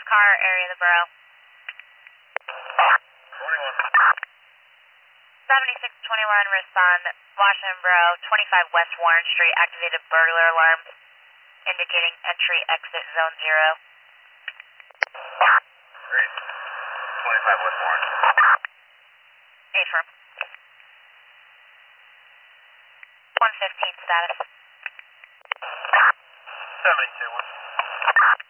car area of the borough. 7621, respond, Washington Borough, 25 West Warren Street, activated burglar alarm, indicating entry exit zone 0. Great. 25 West Warren. Affirm. 115 status. 72.